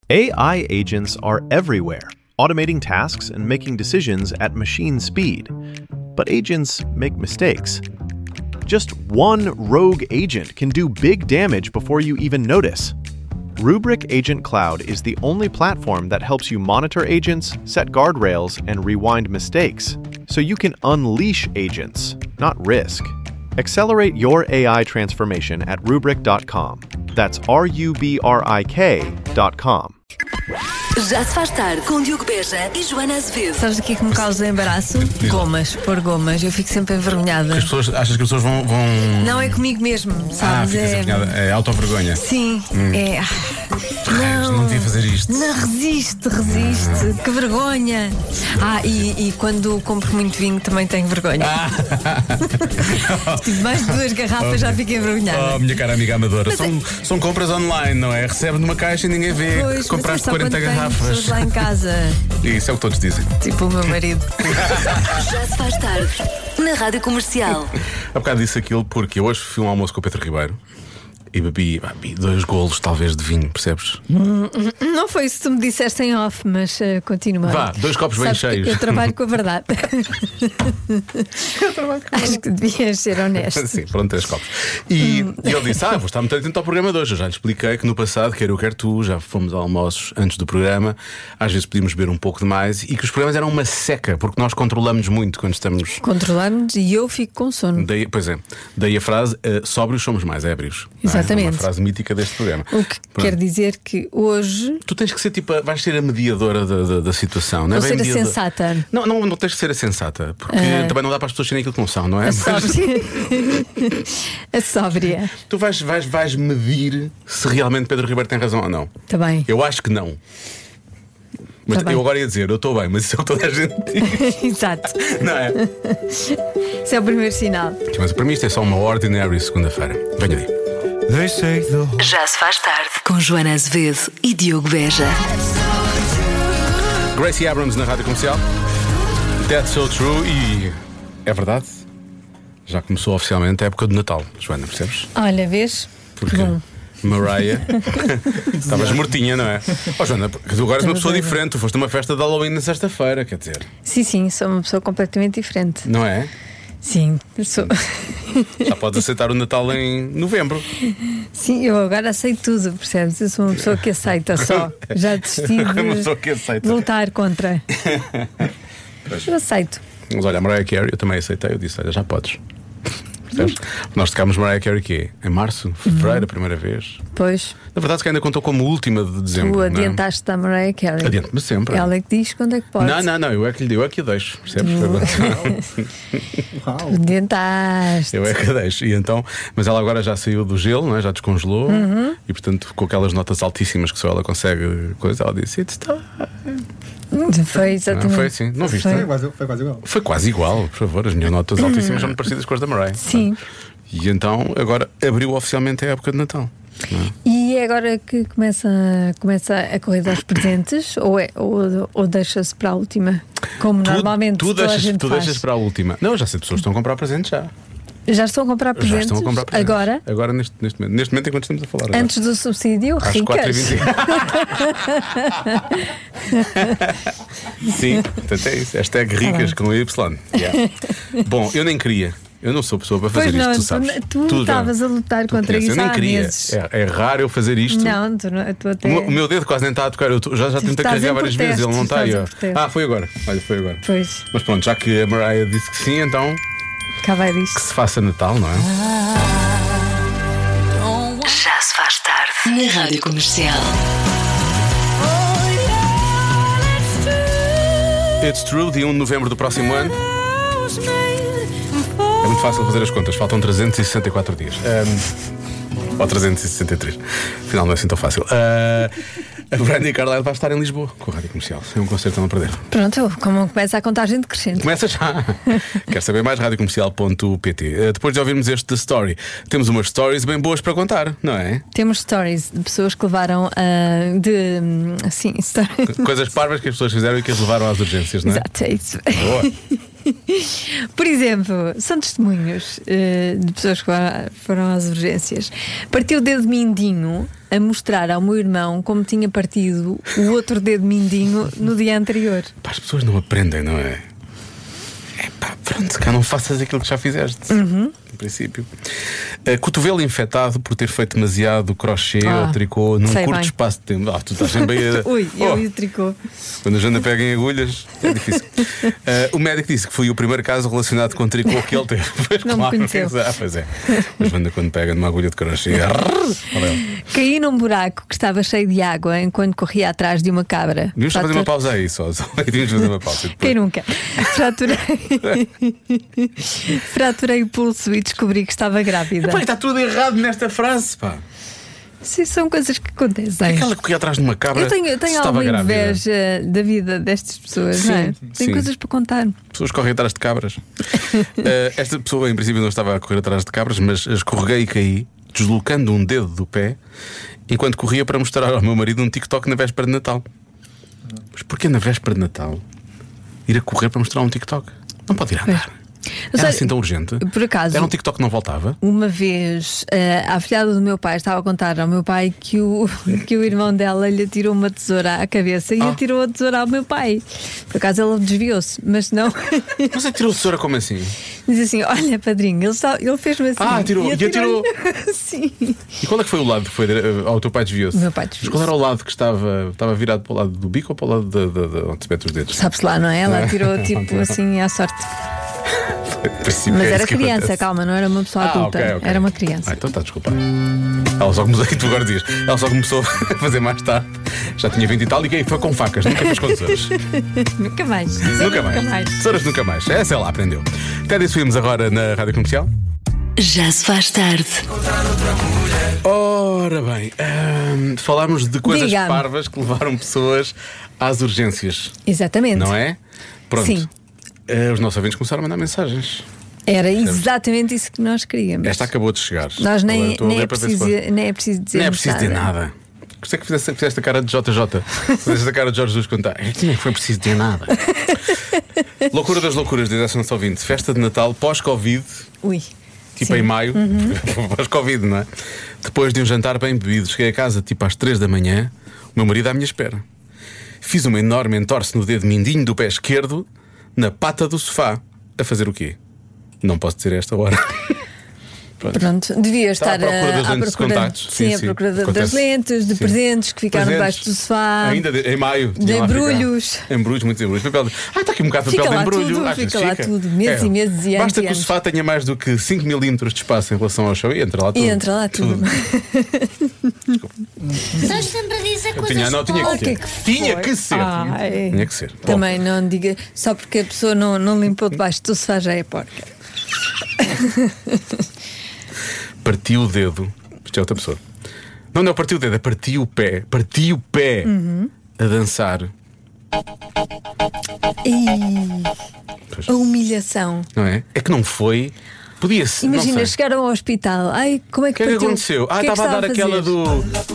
AI agents are everywhere, automating tasks and making decisions at machine speed. But agents make mistakes. Just one rogue agent can do big damage before you even notice. Rubrik Agent Cloud is the only platform that helps you monitor agents, set guardrails, and rewind mistakes, so you can unleash agents, not risk. Accelerate your AI transformation at Rubrik.com. That's RUBRIK.com. Já se faz tarde com Diogo Beja e Joana Azevedo. Sabes o que é que me causa embaraço? Gomas, pôr gomas. Eu fico sempre envergonhada. Achas que as pessoas vão... Não, é comigo mesmo, sabes? Fica envergonhada. É autovergonha. Sim, é. Não devia fazer isto. Não, resiste. Que vergonha. E quando compro muito vinho também tenho vergonha. Tive mais de 2 garrafas, já fico envergonhada. Oh, minha cara amiga amadora. São compras online, não é? Recebe numa caixa e ninguém vê. Pois, compraste mas 40 garrafas. Lá em casa. Isso é o que todos dizem. Tipo o meu marido. Já se faz tarde na Rádio Comercial. Há bocado disse aquilo porque eu hoje fui um almoço com o Pedro Ribeiro e bebi 2 golos, talvez, de vinho, percebes? Não foi isso que tu me disseste em off, mas continua. Vá, 2 copos bem Sabes cheios. Eu trabalho com a verdade. Acho que devias ser honesto. Sim, pronto, 3 copos. E ele disse: vou estar muito atento ao programa de hoje. Eu já lhe expliquei que no passado, quer eu, quer tu, já fomos a almoços antes do programa. Às vezes podíamos beber um pouco demais e que os programas eram uma seca, porque nós controlamos muito quando estamos. Controlamos e eu fico com sono. Daí a frase: sóbrios somos mais ébrios. Exatamente. É uma frase mítica deste programa. O que quer dizer que hoje. Tu tens que ser vais ser a mediadora da situação, não é? Vou ser a sensata. Não tens que ser a sensata, porque também não dá para as pessoas serem aquilo que não são, não é? A sóbria. Tu vais medir se realmente Pedro Ribeiro tem razão ou não. Está bem. Eu acho que não. Mas eu agora ia dizer, eu estou bem, mas isso é o que toda a gente diz. Exato. Não é? Isso é o primeiro sinal. Mas para mim isto é só uma ordinary segunda-feira. Venha aí. Já se faz tarde com Joana Azevedo e Diogo Beja. Gracie Abrams na Rádio Comercial. That's so true. E é verdade, já começou oficialmente a época do Natal, Joana, percebes? Olha, vês? Porque Mariah, estavas mortinha, não é? Joana, tu agora és uma pessoa diferente. Tu foste a uma festa de Halloween na sexta-feira, quer dizer. Sim, sou uma pessoa completamente diferente. Não é? Sim, sou. Já podes aceitar o Natal em novembro. Sim, eu agora aceito tudo, percebes? Eu sou uma pessoa que aceita só. Já desisti de lutar contra. Eu aceito. Mas olha, a Mariah Carey eu também aceitei. Eu disse: olha, já podes. Nós tocámos Mariah Carey que em março, fevereiro, a primeira vez. Pois. Na verdade, que ainda contou como última de dezembro. Tu adiantaste da Mariah Carey. Adiante-me sempre. Ela é que diz quando é que pode. Não, eu é que lhe digo, eu é que a deixo. Percebes? Tu adiantaste. Eu é que a deixo. E então, mas ela agora já saiu do gelo, não é? Já descongelou. E portanto, com aquelas notas altíssimas que só ela consegue coisa, ela disse: It's time. Foi exatamente. Não foi assim? Não viste? Foi quase igual. Foi quase igual, por favor. As minhas notas altíssimas são parecidas com as da Mariah. Sim. E então agora abriu oficialmente a época de Natal. E é agora que começa a corrida aos presentes ou deixa-se para a última? Como normalmente tu faz. deixas para a última. Não, já sei, pessoas estão a comprar presentes já. Já estão a comprar presentes? Já estão a comprar presentes. Agora? Agora neste momento enquanto estamos a falar agora. Antes do subsídio, às ricas. 4h25. Sim, portanto é isso. Hashtag ricas com Y. Yeah. Bom, eu nem queria. Eu não sou pessoa para fazer isto, tu sabes. Tu estavas a lutar contra isso. Eu nem há queria. meses. É raro eu fazer isto. Não, tu até. O meu dedo quase nem está a tocar. Eu já tentei carregar várias vezes. Ele não está aí. Foi agora. Olha, foi agora. Pois. Mas pronto, já que a Mariah disse que sim, então. Cá vai disto. Que se faça Natal, não é? Já se faz tarde na Rádio Comercial. It's True, dia 1 de novembro do próximo ano. É muito fácil fazer as contas, faltam 364 dias. Ou 363. Afinal, não é assim tão fácil. A Brandy Carlyle vai estar em Lisboa com a Rádio Comercial. É um concerto a não perder. Pronto, como começa a contagem decrescente. Começa já. Quer saber mais? radiocomercial.pt. Depois de ouvirmos este The Story, temos umas stories bem boas para contar, não é? Temos stories de pessoas que levaram coisas parvas que as pessoas fizeram e que as levaram às urgências, não é? Exato, é isso. Boa. Por exemplo, são testemunhos de pessoas que foram às urgências. Partiu o dedo mindinho a mostrar ao meu irmão como tinha partido o outro dedo mindinho no dia anterior. Pá, as pessoas não aprendem, não é? Pá, pronto, cá não faças aquilo que já fizeste. No princípio. Cotovelo infectado por ter feito demasiado crochê ou tricô num curto espaço de tempo. Tu estás sempre aí a... Ui, eu e o tricô. Quando a Joana pega em agulhas, é difícil. O médico disse que foi o primeiro caso relacionado com tricô que ele teve. Pois, não claro, me conheceu. Pois é. Mas Joana, quando pega numa agulha de crochê. Caí num buraco que estava cheio de água enquanto corria atrás de uma cabra. Devíamos fazer uma pausa aí, só. Devíamos fazer uma pausa. Quem nunca? Fraturei o pulso e descobri que estava grávida. Epá, está tudo errado nesta frase, pá. Sim, são coisas que acontecem. Aquela que corria atrás de uma cabra. Eu tenho alguma inveja da vida destas pessoas, sim, não é? Tenho sim. coisas para contar. Pessoas correm atrás de cabras. Esta pessoa, em princípio, não estava a correr atrás de cabras, mas escorreguei e caí, deslocando um dedo do pé, enquanto corria para mostrar ao meu marido um TikTok na véspera de Natal. Mas porquê na véspera de Natal ir a correr para mostrar um TikTok? Não pode ir a andar. Era assim tão urgente? Por acaso, era um TikTok que não voltava? Uma vez a afilhada do meu pai estava a contar ao meu pai que o irmão dela lhe atirou uma tesoura à cabeça e atirou a tesoura ao meu pai. Por acaso ela desviou-se, mas não. Mas atirou a tesoura como assim? Diz assim: olha, padrinho, ele fez-me assim. Atirou. Sim. E qual é que foi o lado que foi ao teu pai desviou-se? Meu pai desviou-se. Mas qual era o lado que estava virado para o lado do bico ou para o lado de onde se mete os dedos? Sabe-se lá, não é? Ela atirou tipo assim à sorte. Mas era criança, calma, não era uma pessoa adulta. Okay. Era uma criança. Então está, desculpa. Ela só começou, tu agora dizias, ela só começou a fazer mais tarde. Já tinha 20 e tal, e foi com facas, nunca fez com tesouras. Nunca mais. Nunca mais. Tesouras nunca mais. Essa ela aprendeu. Até subimos agora na Rádio Comercial. Já se faz tarde. Ora bem, falámos de coisas Diga-me. parvas que levaram pessoas às urgências. Exatamente. Não é? Pronto. Sim. Os nossos ouvintes começaram a mandar mensagens. Era exatamente isso que nós queríamos. Esta acabou de chegar. Nós nem é preciso dizer. Nem é preciso dizer nada. Gostei que fizeste a cara de JJ. Fizeste a cara de Jorge Jesus contar. Nem foi preciso dizer nada. Loucura das loucuras, diz essa nossa ouvinte. Festa de Natal pós-Covid. Ui. Tipo Sim. em maio, pós-Covid, não é? Depois de um jantar bem bebido, cheguei a casa tipo às 3 da manhã, o meu marido à minha espera. Fiz uma enorme entorse no dedo mindinho do pé esquerdo, na pata do sofá. A fazer o quê? Não posso dizer a esta hora. Pronto, devia estar à procura das lentes de contactos. Sim, à procura das lentes, de presentes que ficaram debaixo do sofá. Ainda em maio. De embrulhos. Embrulhos, muitos embrulhos. Papel está aqui um bocado de papel de embrulho. Fica lá tudo, meses e meses e anos. Basta que o sofá tenha mais do que 5 milímetros de espaço em relação ao chão e entra lá tudo. E entra lá tudo. Estás sempre a dizer coisas tinha que ser. Tinha que ser. Tinha que ser. Também não diga, só porque a pessoa não limpou debaixo do sofá já é porca. Partiu o dedo. Isto é outra pessoa. Não partiu o dedo, é partiu o pé. Partiu o pé a dançar. A humilhação. Não é? É que não foi. Podia-se. Imagina, chegaram ao hospital. Ai, como é que O que é que aconteceu? Estava a dar aquela do.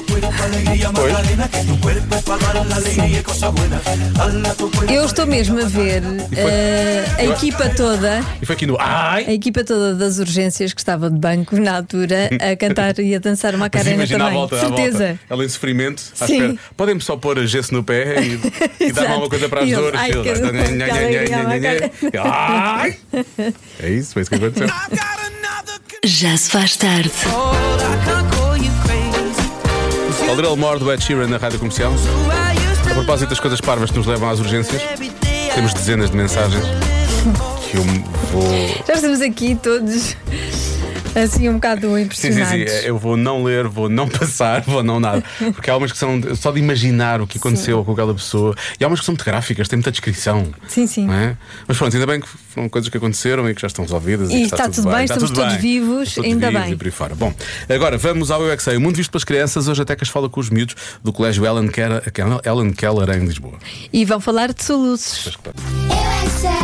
Eu estou mesmo a ver a equipa toda. E foi aqui no. Ai! A equipa toda das urgências que estava de banco na altura a cantar e a dançar uma carena também. À volta, certeza. Ela em sofrimento, à Sim. espera. Podem-me só pôr gesso no pé e dar-me alguma coisa para as dores. Ai! É isso, foi isso que aconteceu. Já se faz tarde. A Little More do Ed Sheeran na Rádio Comercial. A propósito das coisas parvas que nos levam às urgências, temos dezenas de mensagens que eu vou. Já estamos aqui todos assim um bocado impressionados. Sim. Eu vou não ler, vou não passar, vou não nada. Porque há umas que são só de imaginar o que aconteceu com aquela pessoa. E há umas que são muito gráficas, têm muita descrição. Sim. Não é? Mas pronto, ainda bem que foram coisas que aconteceram e que já estão resolvidas. E está tudo bem, estamos todos vivos, ainda bem. E por aí fora. Bom, agora vamos ao Eu é que Sei. O mundo visto pelas crianças. Hoje a Tecas fala com os miúdos do Colégio Ellen Keller em Lisboa. E vão falar de soluços. Eu é que sei,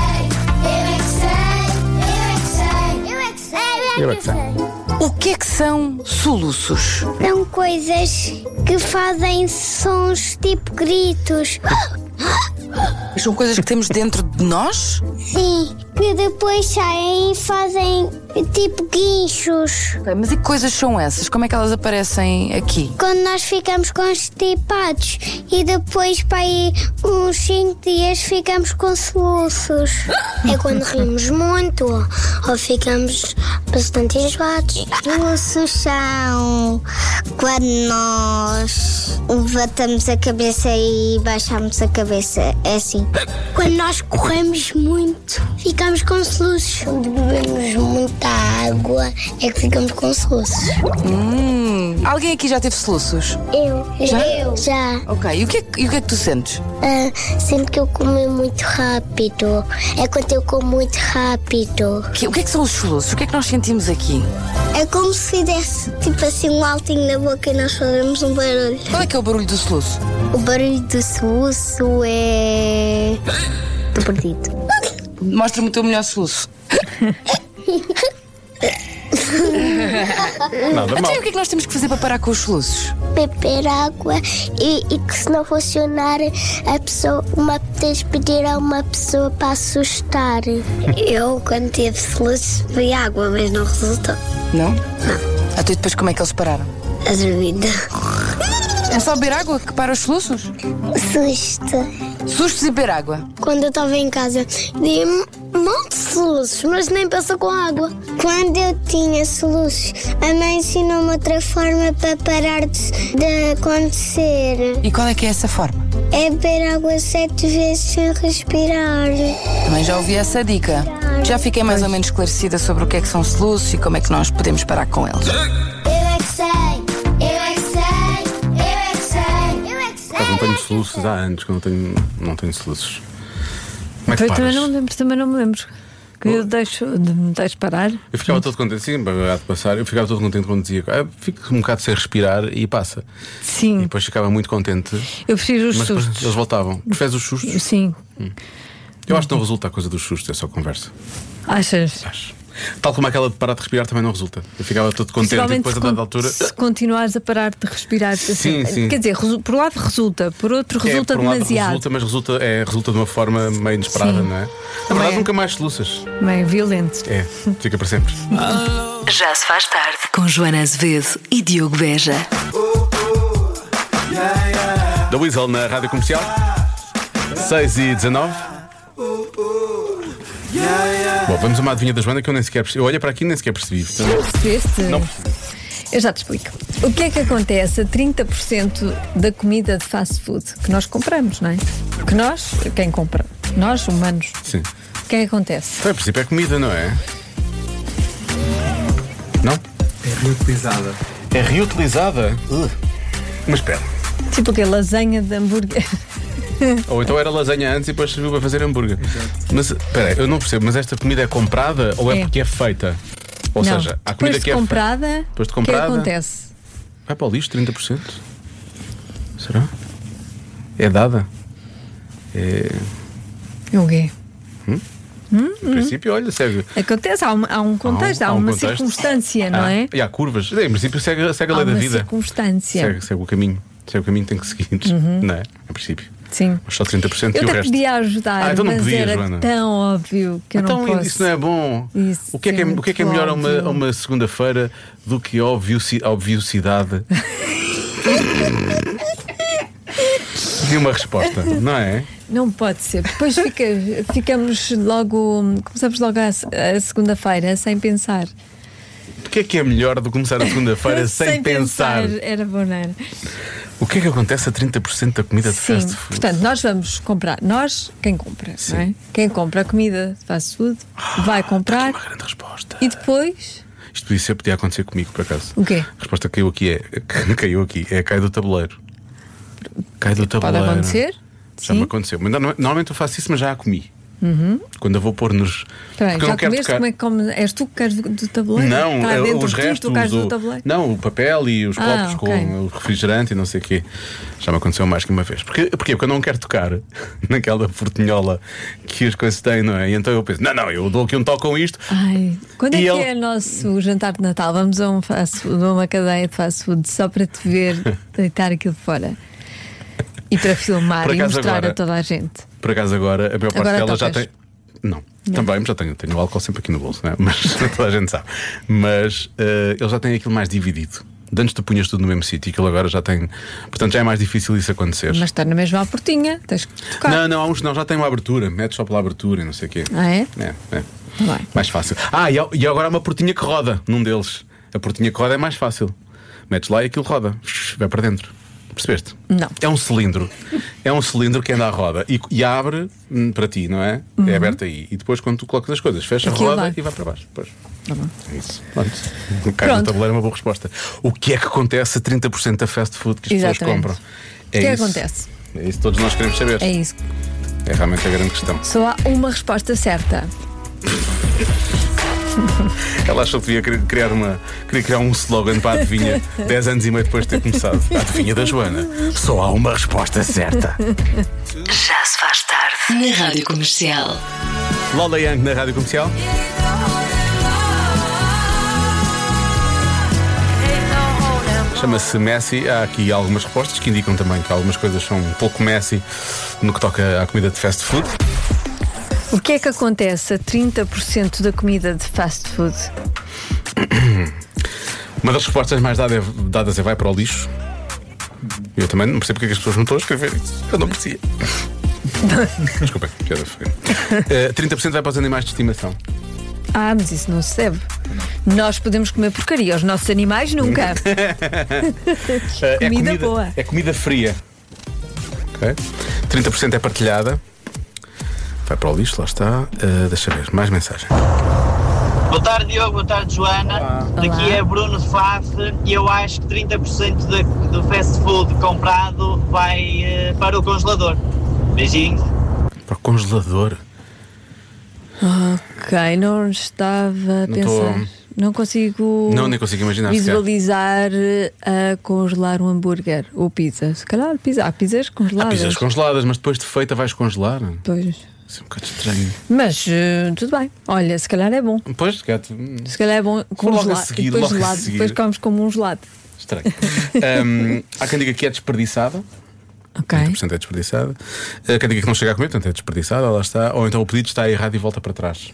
eu é que sei, eu é que sei, eu é que sei, eu é que sei. O que é que são soluços? São coisas que fazem sons tipo gritos. São coisas que temos dentro de nós? Sim, que depois saem e fazem tipo guinchos. Ok, mas e que coisas são essas? Como é que elas aparecem aqui? Quando nós ficamos constipados e depois para aí uns 5 dias ficamos com soluços. É quando rimos muito ou ficamos bastante enjoados. Soluços são quando nós levantamos a cabeça e baixamos a cabeça. É assim. Quando nós corremos muito, ficamos com soluços. Quando bebemos muita água, é que ficamos com soluços. Alguém aqui já teve soluços? Já. Ok, e o que é que tu sentes? Sinto que eu comi muito rápido. É quando eu como muito rápido. O que é que são os soluços? O que é que nós sentimos aqui? É como se fizesse tipo assim um altinho na boca e nós fazemos um barulho. Qual é que é o barulho do soluço? O barulho do soluço é... Estou perdido. Mostra-me o teu melhor soluço. Nada mal. Então, o que é que nós temos que fazer para parar com os soluços? Beber água e que se não funcionar tens de pedir a uma pessoa para assustar. Eu quando tive soluços bebi água, mas não resultou. Não? Não. Até depois como é que eles pararam? A dormida. É só beber água que para os soluços? Susto. Sustos e beber água. Quando eu estava em casa, dei um monte de soluços, mas nem passou com água. Quando eu tinha soluços, a mãe ensinou-me outra forma para parar de acontecer. E qual é que é essa forma? É beber água 7 vezes sem respirar. Também já ouvi essa dica. Já fiquei mais ou menos esclarecida sobre o que é que são soluços e como é que nós podemos parar com eles. Eu é que sei, eu é que sei, eu é que sei, eu é que sei. Eu não tenho soluços há anos que não tenho soluços. Como é que Também paras? não me lembro. Que eu me deixo parar. Eu ficava todo contente, sim, há de passar. Eu ficava todo contente quando dizia fico um bocado sem respirar e passa. Sim. E depois ficava muito contente. Eu prefiro os Mas depois sustos. eles voltavam. Preferes os sustos? Sim. Eu acho que não resulta a coisa dos sustos, é só conversa. Achas? Acho. Tal como aquela de parar de respirar também não resulta. Eu ficava todo contente e depois a dada altura. Se continuares a parar de respirar, Sim. quer dizer, por um lado resulta, por outro resulta por um lado demasiado. resulta, mas resulta de uma forma meio inesperada, Sim. não é? Na Também verdade, é. nunca mais soluças. Bem, violento. É, fica para sempre. Já se faz tarde com Joana Azevedo e Diogo Beja. Da Weasel na Rádio Comercial 6h19. Bom, vamos a uma adivinha da Joana que eu nem sequer percebi. Eu olhei para aqui e nem sequer percebi. Percebeste? Não percebi. Eu já te explico. O que é que acontece a 30% da comida de fast food que nós compramos, não é? Que nós, quem compra? Nós, humanos. Sim. O que é que acontece? Então, a princípio é comida, não é? Não? É reutilizada. É reutilizada? Mas espera. Tipo o quê? Lasanha de hambúrguer. Ou então era lasanha antes e depois serviu para fazer hambúrguer. Mas espera, eu não percebo, mas esta comida é comprada ou é É. porque é feita? Ou Não. seja, há comida Depois que é de comprada, feita. Depois de o que é que comprada, acontece? vai para o lixo 30%? Será? É dada? É. O quê? No princípio, olha, segue. Acontece, há um contexto, há uma contexto. circunstância, não é? E há curvas. Em princípio, segue a Há lei da uma vida. circunstância. Segue o caminho. Segue o caminho que tem que seguir. Não é? A princípio. Sim. Mas só 30% Eu e o até resto. podia ajudar, então não mas podia, era Joana. tão óbvio que eu Então não posso. isso não é bom. Isso O que é é melhor a óbvio. uma segunda-feira do que a obviosidade de uma resposta, não é? Não pode ser. Depois ficamos logo. Começamos logo a segunda-feira sem pensar. O que é melhor do que começar a segunda-feira sem pensar? Era bom, não era? O que é que acontece a 30% da comida de Sim, fast food? portanto, nós vamos comprar. Nós, quem compra, não é? Quem compra a comida de fast food vai comprar Uma grande resposta. e depois. Isto podia acontecer comigo, por acaso. O quê? A resposta que caiu aqui é cai do tabuleiro. Cai do Pode tabuleiro. acontecer? Já me Sim. aconteceu. Mas normalmente eu faço isso, mas já a comi. Quando eu vou pôr nos. Tá bem, Porque eu já não quero comeste? tocar. Como é que comes? És tu que queres do tabuleiro? Não, Está dentro os de ti, restos. tu queres do tabuleiro? Não, o papel e os copos ok. com o refrigerante e não sei o quê. Já me aconteceu mais que uma vez. Porquê? Porque eu não quero tocar naquela portinhola que as coisas têm, não é? E então eu penso, não, eu dou aqui um toque com isto. Ai, quando é E que ele- é o nosso jantar de Natal? Vamos a uma cadeia de fast food só para te ver deitar aquilo fora e para filmar Por e acaso mostrar agora- a toda a gente. Por acaso agora, a maior parte Agora delas já tocas. tem. Não. Também, já tenho o álcool sempre aqui no bolso, não é? Mas toda a gente sabe. Mas ele já tem aquilo mais dividido. De antes tu punhas tudo no mesmo sítio, aquilo agora já tem. Portanto, já é mais difícil isso acontecer. Mas está na mesma portinha, tens que tocar. Não, há uns não, já tem uma abertura. Metes só pela abertura e não sei o quê. Ah, é? É. Vai. Mais fácil. E agora há uma portinha que roda num deles. A portinha que roda é mais fácil. Metes lá e aquilo roda. Vai para dentro. Percebeste? Não. É um cilindro. É um cilindro que anda à roda e abre para ti, não é? É aberto aí. E depois, quando tu colocas as coisas, fecha a roda e vai para baixo. Depois. Tá bom. É isso. O carro do tabuleiro é uma boa resposta. O que é que acontece a 30% da fast food que as pessoas compram? O que acontece? É isso que todos nós queremos saber. É isso. É realmente a grande questão. Só há uma resposta certa. Ela achou que queria criar um slogan para a adivinha 10 anos e meio depois de ter começado. A adivinha da Joana. Só há uma resposta certa. Já se faz tarde na Rádio Comercial. Lola Young na Rádio Comercial. Chama-se Messi. Há aqui algumas respostas que indicam também que algumas coisas são um pouco Messi no que toca à comida de fast food. O que é que acontece a 30% da comida de fast food? Uma das respostas mais dadas é vai para o lixo. Eu também não percebo porque é que as pessoas não estão a escrever isso. Eu não merecia. Desculpem, piada feia. 30% vai para os animais de estimação. Mas isso não se deve. Nós podemos comer porcaria, os nossos animais nunca. Comida boa. É comida fria. Okay. 30% é partilhada. Vai para o lixo, lá está. Deixa ver, mais mensagem. Boa tarde, Diogo. Boa tarde, Joana. Daqui é Bruno de Faf e eu acho que 30% do fast food comprado vai para o congelador. Beijinhos. Para o congelador? Ok, não estava a pensar. Não consigo. Não, nem consigo imaginar. Visualizar a congelar um hambúrguer ou pizza. Se calhar pizza. Há pizzas congeladas. Há pizzas congeladas, mas depois de feita vais congelar. Pois. Isso é um bocado estranho. Mas tudo bem. Olha, se calhar é bom. Pois, se calhar é bom congelar. Logo a seguir, e depois logo gelado. a seguir. Depois comes como um gelado. Estranho. Há quem diga que é desperdiçada. Ok. 30% é desperdiçada. Há quem diga que não chega a comer, portanto é desperdiçada, lá está. Ou então o pedido está errado e volta para trás.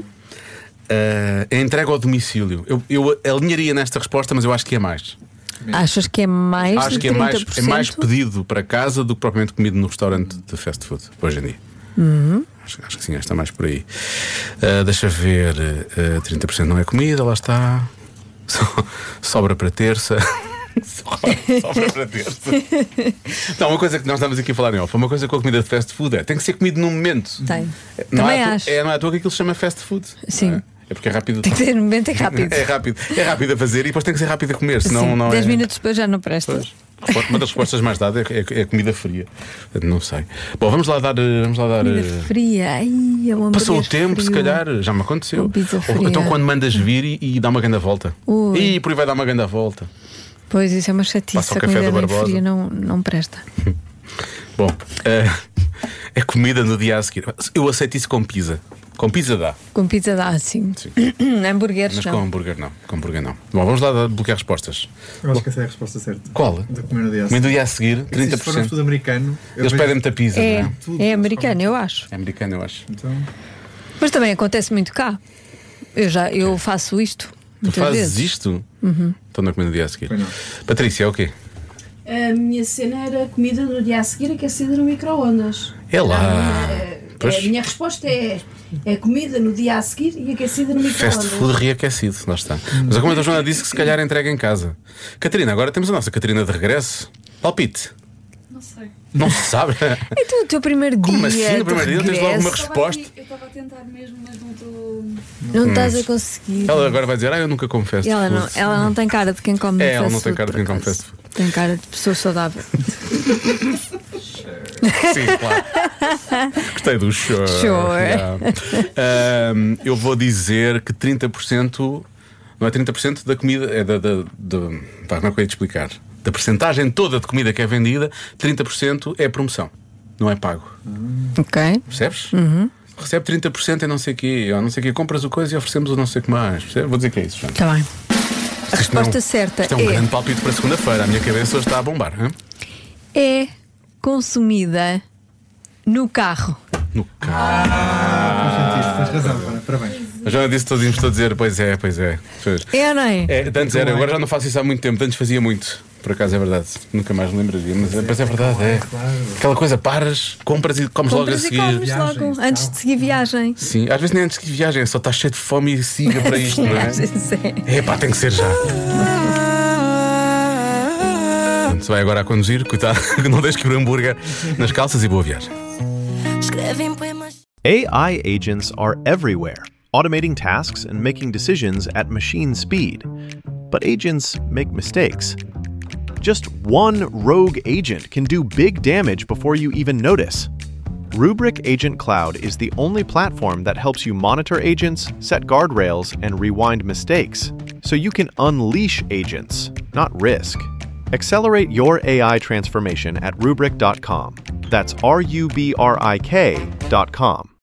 É entrega ao domicílio. Eu alinharia nesta resposta, mas eu acho que é mais. Achas que é mais? Acho de que 30%? é mais pedido para casa do que propriamente comido no restaurante de fast food, hoje em dia. Acho que sim, está mais por aí. Deixa ver. 30% não é comida, lá está. Sobra para terça. Sobra para terça. Não, uma coisa que nós estamos aqui a falar em off, uma coisa com a comida de fast food tem que ser comido num momento. Tem. Não Também é acho. Não é à toa que aquilo se chama fast food. Sim. É porque é rápido. Tem que ser no momento, é rápido. É rápido a fazer e depois tem que ser rápido a comer. Senão Sim, não 10 minutos depois já não presta. Pois. Uma das respostas mais dadas é comida fria. Não sei. Bom, vamos lá dar. Comida fria. Ai, é um passou o tempo, frio. se calhar, já me aconteceu. Ou então quando mandas vir e dá uma grande volta. E por aí vai dar uma grande volta. Pois, isso é uma chatice. Passa o a café comida do bem Barbosa. fria não presta. Bom, é comida no dia a seguir. Eu aceito isso com pizza. Com pizza dá. Com pizza dá, sim. Hambúrgueres Mas não. com hambúrguer não. Com hambúrguer não. Bom, vamos lá bloquear respostas. Eu acho que essa é a resposta certa. Qual? De comer no dia a Comer seguir. no dia a seguir, 30%. Se for tudo americano, Eles pedem muita pizza, não é? É americano, eu acho. É americano, eu acho. Então, Mas também acontece muito cá. Eu faço isto. Tu Muitas fazes vezes. isto? Então não é comer no dia a seguir. Pois não. Patrícia, é o quê? A minha cena era comida no dia a seguir aquecida no micro-ondas. É lá. A minha resposta é comida no dia a seguir e aquecida no Fast micro-ondas. food reaquecido, lá está. Mas a comida da Joana disse que se calhar entrega em casa. Catarina, agora temos a nossa Catarina de regresso. Palpite. Não sei. Não se sabe. Então o teu primeiro dia. Como assim? No de primeiro dia tens logo uma regresso, resposta. Eu estava a tentar mesmo, mas não estou. Não estás a conseguir. Ela agora vai dizer, eu nunca como fast E food. ela não tem cara de quem come É, fast ela não tem food, cara de por quem come acaso. fast food. Tem cara de pessoa saudável. Sim, claro. Gostei do show. Eu vou dizer que 30%, não é 30% da comida, é como é que eu ia te explicar? Da percentagem toda de comida que é vendida, 30% é promoção, não é pago. Ok. Percebes? Recebe 30% em não sei o quê, compras o coisa e oferecemos o não sei o que mais. Percebe? Vou dizer que é isso, Joana. Está bem. A Isto não- resposta certa Isto é um grande palpite para segunda-feira. A minha cabeça hoje está a bombar. Hein? é consumida no carro. No carro. Tens razão, parabéns. A Joana disse todos a dizer, pois é. É, não é? Antes era, agora já não faço isso há muito tempo, antes fazia muito. Por acaso é verdade, nunca mais me lembraria, mas depois é verdade, Claro. Aquela coisa, paras, compras e comes logo a seguir. Comes logo, antes de seguir viagem. Sim, às vezes nem antes de viagem, só estás cheio de fome e siga para isto, não é? Às vezes é. Epá, tem que ser já. Se vai agora a conduzir, cuidado, não deixes quebrar hambúrguer nas calças e boa viagem. AI agents are everywhere, automating tasks and making decisions at machine speed. But agents make mistakes. Just one rogue agent can do big damage before you even notice. Rubrik Agent Cloud is the only platform that helps you monitor agents, set guardrails, and rewind mistakes, so you can unleash agents, not risk. Accelerate your AI transformation at Rubrik.com. That's RUBRIK.com.